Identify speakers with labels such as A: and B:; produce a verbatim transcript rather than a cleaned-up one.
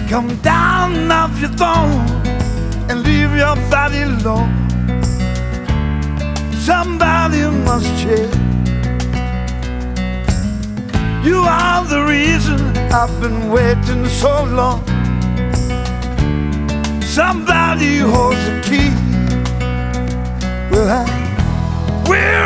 A: Come down off your throne and leave your body alone. Somebody must check. You are the reason I've been waiting so long. Somebody holds the key. Well, I, we're